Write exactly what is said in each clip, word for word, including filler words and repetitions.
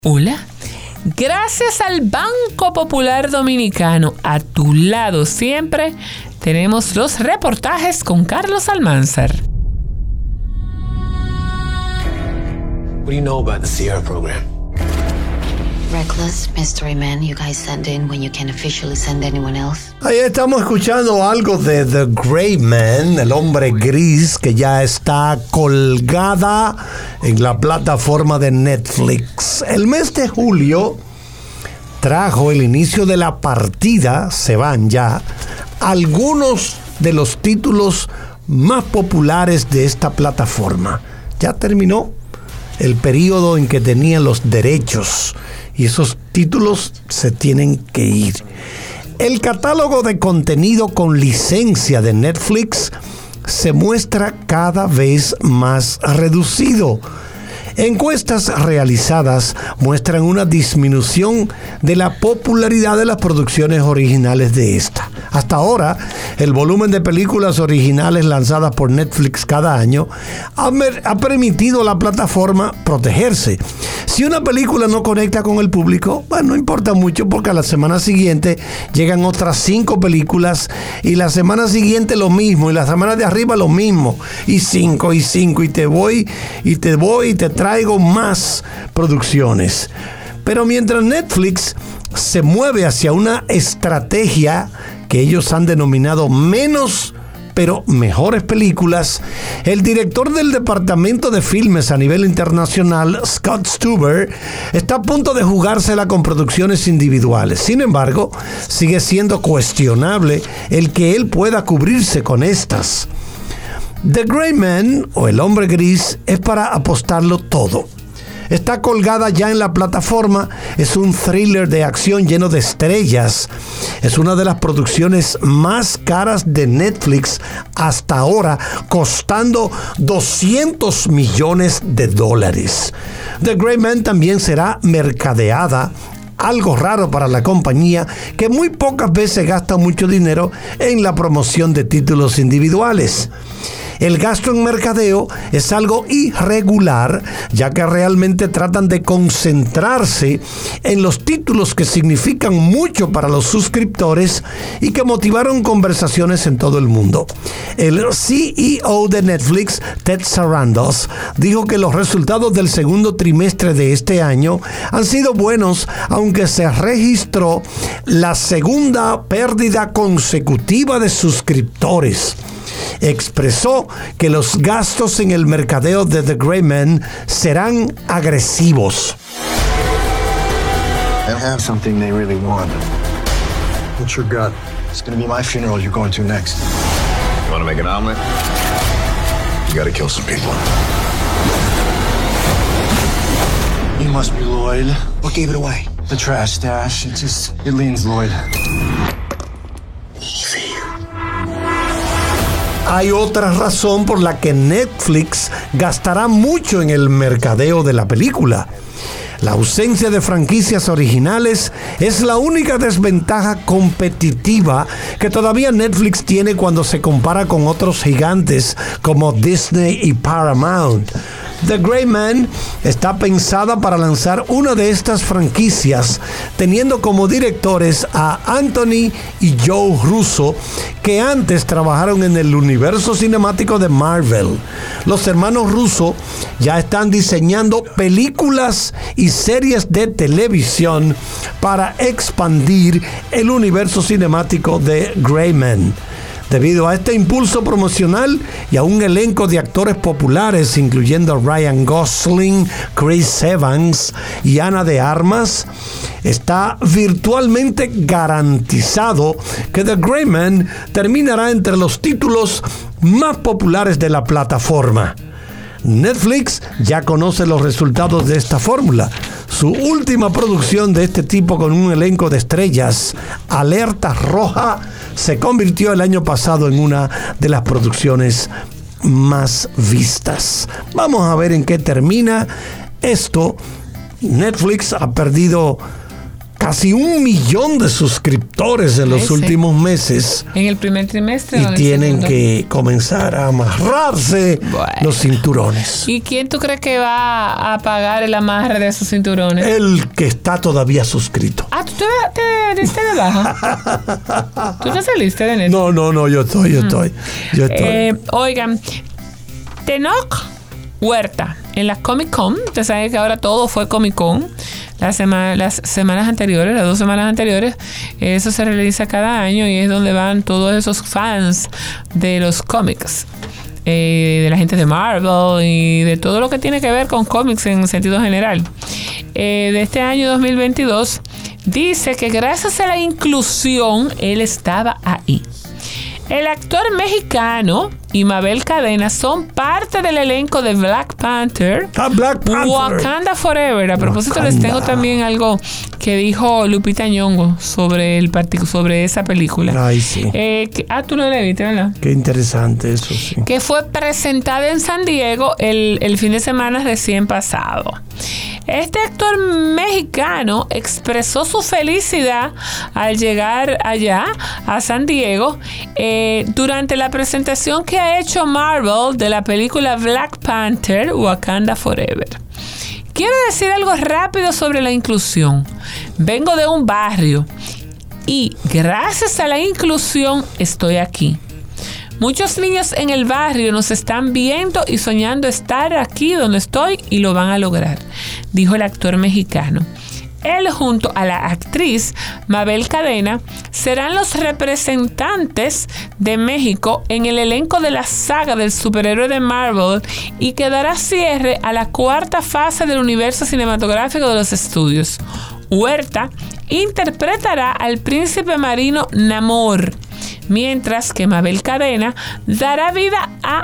Hola, gracias al Banco Popular Dominicano, a tu lado siempre, tenemos los reportajes con Carlos Almanzar. What do you know about the Sierra program? Reckless, mystery men you guys send in when you can't officially send anyone else. Ahí estamos escuchando algo de The Gray Man, el hombre gris, que ya está colgada en la plataforma de Netflix. El mes de julio trajo el inicio de la partida, se van ya, algunos de los títulos más populares de esta plataforma. Ya terminó el periodo en que tenían los derechos y esos títulos se tienen que ir. El catálogo de contenido con licencia de Netflix se muestra cada vez más reducido. Encuestas realizadas muestran una disminución de la popularidad de las producciones originales de esta. Hasta ahora, el volumen de películas originales lanzadas por Netflix cada año ha, mer- ha permitido a la plataforma protegerse. Si una película no conecta con el público, bueno, no importa mucho porque a la semana siguiente llegan otras cinco películas y la semana siguiente lo mismo y la semana de arriba lo mismo y cinco y cinco y te voy y te voy y te traigo más producciones. Pero mientras Netflix se mueve hacia una estrategia que ellos han denominado menos pero mejores películas, el director del departamento de filmes a nivel internacional, Scott Stuber, está a punto de jugársela con producciones individuales. Sin embargo, sigue siendo cuestionable el que él pueda cubrirse con estas. The Gray Man, o El Hombre Gris, es para apostarlo todo. Está colgada ya en la plataforma, es un thriller de acción lleno de estrellas. Es una de las producciones más caras de Netflix hasta ahora, costando doscientos millones de dólares. The Gray Man también será mercadeada, algo raro para la compañía, que muy pocas veces gasta mucho dinero en la promoción de títulos individuales. El gasto en mercadeo es algo irregular, ya que realmente tratan de concentrarse en los títulos que significan mucho para los suscriptores y que motivaron conversaciones en todo el mundo. El C E O de Netflix, Ted Sarandos, dijo que los resultados del segundo trimestre de este año han sido buenos, aunque se registró la segunda pérdida consecutiva de suscriptores. Expresó que los gastos en el mercadeo de The Gray Man serán agresivos. I have something they really want. What's your gut? It's gonna be my funeral you're going to next. You wanna make an omelet? You gotta kill some people. You must be Lloyd. What gave it away? The trash stash. It just, it leans Lloyd. Hay otra razón por la que Netflix gastará mucho en el mercadeo de la película. La ausencia de franquicias originales es la única desventaja competitiva que todavía Netflix tiene cuando se compara con otros gigantes como Disney y Paramount. The Gray Man está pensada para lanzar una de estas franquicias, teniendo como directores a Anthony y Joe Russo, que antes trabajaron en el universo cinemático de Marvel. Los hermanos Russo ya están diseñando películas y series de televisión para expandir el universo cinemático de Gray Man. Debido a este impulso promocional y a un elenco de actores populares, incluyendo a Ryan Gosling, Chris Evans y Ana de Armas, está virtualmente garantizado que The Gray Man terminará entre los títulos más populares de la plataforma. Netflix ya conoce los resultados de esta fórmula. Su última producción de este tipo con un elenco de estrellas, Alerta Roja, se convirtió el año pasado en una de las producciones más vistas. Vamos a ver en qué termina esto. Netflix ha perdido casi un millón de suscriptores en los Ese. últimos meses. En el primer trimestre. Y o en el tienen segundo. que comenzar a amarrarse Bueno. los cinturones. ¿Y quién tú crees que va a pagar el amarre de esos cinturones? El que está todavía suscrito. Ah, ¿tú te, te diste de baja? ¿Tú te saliste de Netflix? No, no, no, yo estoy, yo estoy. Yo estoy. Eh, oigan, Tenoch Huerta en la Comic Con, usted sabe que ahora todo fue Comic Con, las, sema- las semanas anteriores, las dos semanas anteriores, eso se realiza cada año y es donde van todos esos fans de los cómics, eh, de la gente de Marvel y de todo lo que tiene que ver con cómics en sentido general. Eh, de este año dos mil veintidós, dice que gracias a la inclusión, él estaba ahí. El actor mexicano y Mabel Cadena son parte del elenco de Black Panther, Ah, Black Panther. Wakanda Forever. A propósito, Wakanda. les tengo también algo que dijo Lupita Nyong'o sobre, el partic- sobre esa película. Ay, sí. Eh, que- ah, tú no la viste, ¿verdad? Qué interesante eso, sí. Que fue presentada en San Diego el, el fin de semana recién pasado. Este actor mexicano expresó su felicidad al llegar allá a San Diego eh, durante la presentación que ha hecho Marvel de la película Black Panther, Wakanda Forever. Quiero decir algo rápido sobre la inclusión. Vengo de un barrio y gracias a la inclusión estoy aquí. Muchos niños en el barrio nos están viendo y soñando estar aquí donde estoy y lo van a lograr, dijo el actor mexicano. Él junto a la actriz Mabel Cadena serán los representantes de México en el elenco de la saga del superhéroe de Marvel y que dará cierre a la cuarta fase del universo cinematográfico de los estudios. Huerta interpretará al príncipe marino Namor, mientras que Mabel Cadena dará vida a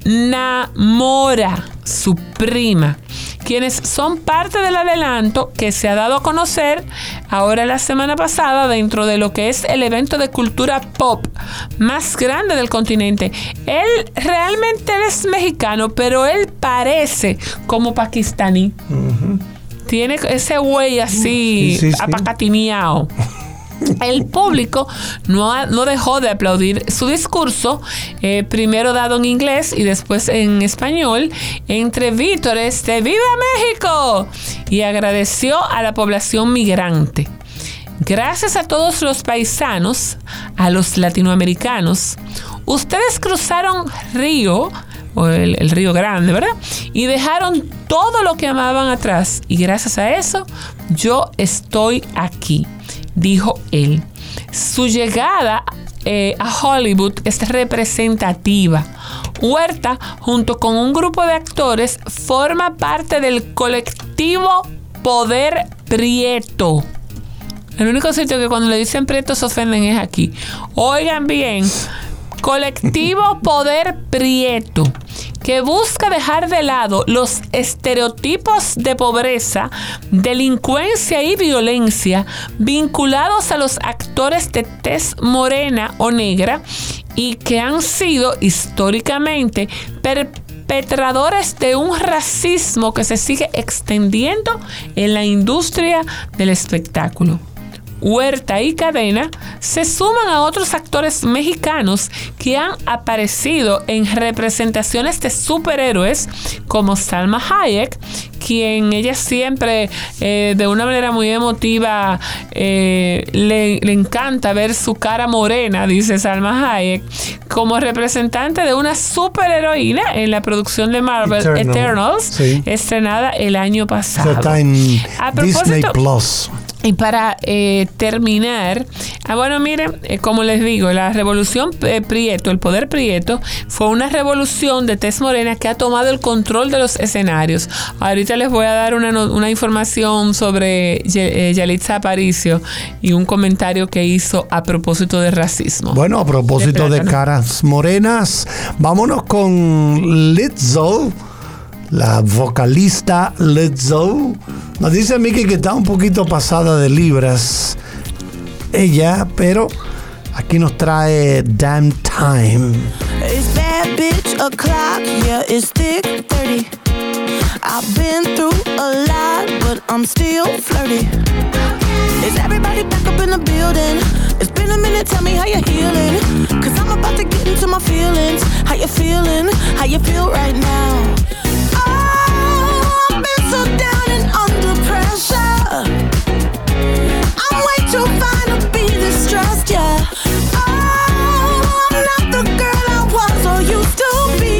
Namora, su prima, quienes son parte del adelanto que se ha dado a conocer ahora la semana pasada dentro de lo que es el evento de cultura pop más grande del continente. Él realmente es mexicano, pero él parece como pakistaní. Uh-huh. Tiene ese güey así, sí, sí, sí. apacatineado. El público no, ha, no dejó de aplaudir su discurso, eh, primero dado en inglés y después en español, entre vítores de ¡Viva México! Y agradeció a la población migrante. Gracias a todos los paisanos, a los latinoamericanos, ustedes cruzaron Río, o el, el Río Grande, ¿verdad? Y dejaron todo lo que amaban atrás. Y gracias a eso, yo estoy aquí, dijo él. Su llegada eh, a Hollywood es representativa. Huerta, junto con un grupo de actores, forma parte del colectivo Poder Prieto. El único sitio que cuando le dicen prieto se ofenden es aquí. Oigan bien, colectivo Poder Prieto, que busca dejar de lado los estereotipos de pobreza, delincuencia y violencia vinculados a los actores de tez morena o negra y que han sido históricamente perpetradores de un racismo que se sigue extendiendo en la industria del espectáculo. Huerta y Cadena se suman a otros actores mexicanos que han aparecido en representaciones de superhéroes como Salma Hayek, quien ella siempre eh, de una manera muy emotiva eh, le, le encanta ver su cara morena, dice Salma Hayek, como representante de una superheroína en la producción de Marvel Eternal, Eternals, sí. estrenada el año pasado. Está en Disney Plus. Y para eh, terminar, ah, bueno, miren, eh, como les digo, la revolución eh, Prieto, el poder Prieto, fue una revolución de tez morena que ha tomado el control de los escenarios. Ahorita les voy a dar una, una información sobre eh, Yalitza Aparicio y un comentario que hizo a propósito de racismo. Bueno, a propósito de, de caras morenas, vámonos con Lizzo. La vocalista Lizzo nos dice a Miki que está un poquito pasada de libras ella, pero aquí nos trae Damn Time. It's bad bitch o'clock, yeah, it's thick thirty. I've been through a lot, but I'm still flirty. Is everybody back up in the building? It's been a minute, tell me how you're healing. Cause I'm about to get into my feelings. How you feeling? How you feel right now? Oh, I've been so down and under pressure. I'm way too fine to be distressed, yeah. Oh, I'm not the girl I was or used to be.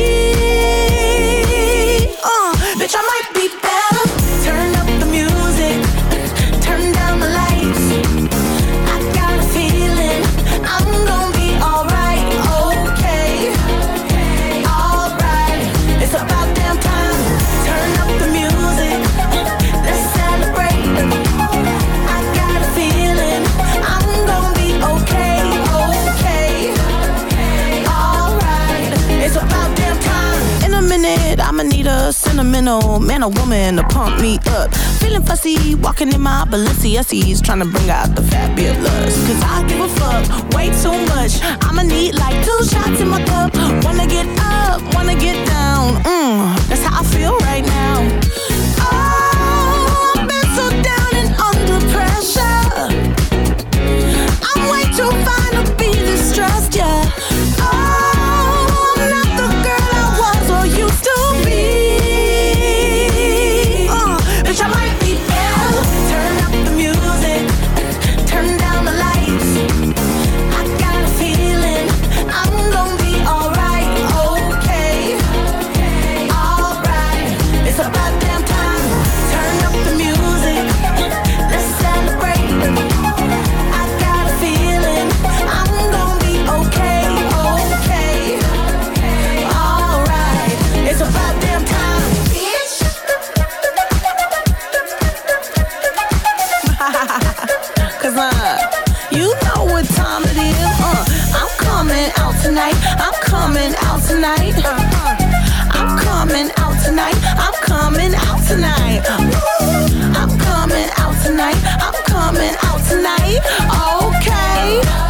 Uh, bitch, I might be better. Turn up the music, turn down the lights. I got a feeling I'm gonna be alright, okay, alright. It's about damn time. Turn up the music, let's celebrate. I got a feeling I'm gonna be okay, okay, alright. It's about damn time. In a minute, I'ma need a sentimental man or woman to pump me up. Feeling fussy, walking in my Balenciennes, trying to bring out the fabulous. Cause I give a fuck way too much. I'ma need like two shots in my cup. Wanna get up, wanna get down. Mmm, that's how I feel right now. Oh, I've been so down and under pressure. I'm way too fine to be distressed, yeah. Oh, I'm not the girl I was or used to be. Uh, bitch, I might be better. Turn up the music, turn down the lights. I got a feeling I'm gonna be alright, okay, alright. It's about damn time. Turn up the music, let's celebrate. I got a feeling I'm gonna be okay, okay, alright. It's about damn time, bitch. Cause uh, you know what time it is. Uh, I'm coming out tonight. I'm coming out tonight. Uh, I'm coming out tonight. I'm coming out tonight. Ooh, I'm coming out tonight. I'm coming out tonight. Okay.